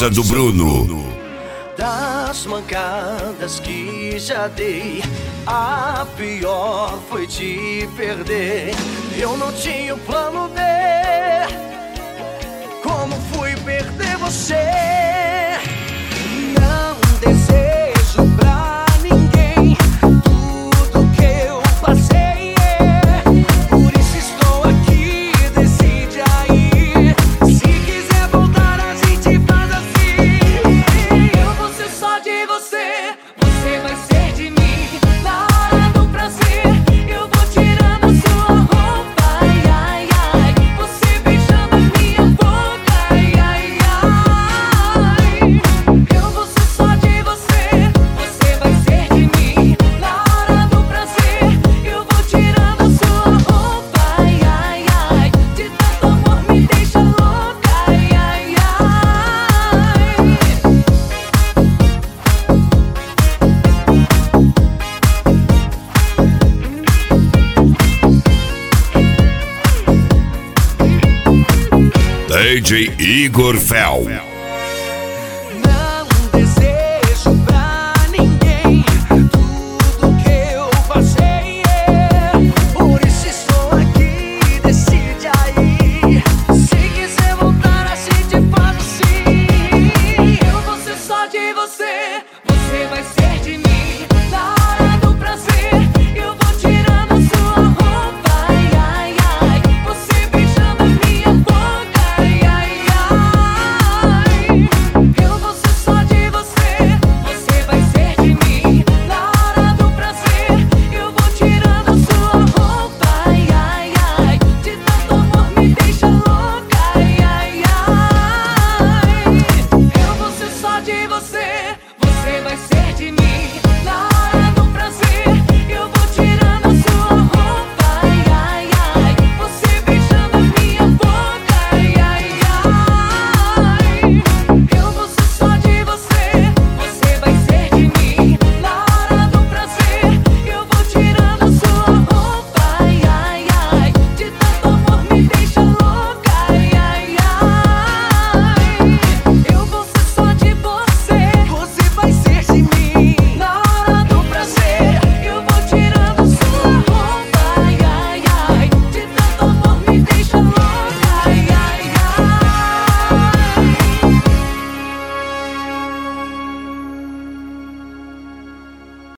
Roça do Bruno. Das mancadas que já dei, a pior foi te perder. Eu não tinha o plano B, como fui perder você? Não desejo pra ninguém tudo que eu passei, por isso estou aqui, decide aí. Se quiser voltar a gente faz assim. Eu vou ser só de você, você vai ser de mim. Na hora do prazer, eu vou tirando a sua roupa, ai, ai, ai. Você beijando a minha boca, ai, ai, ai. Eu vou ser só de você, você vai ser de mim. Na hora do prazer, eu vou tirando a sua roupa, ai, ai, ai. De tanto amor me deixa louca, ai, ai, ai. DJ Igor Fel.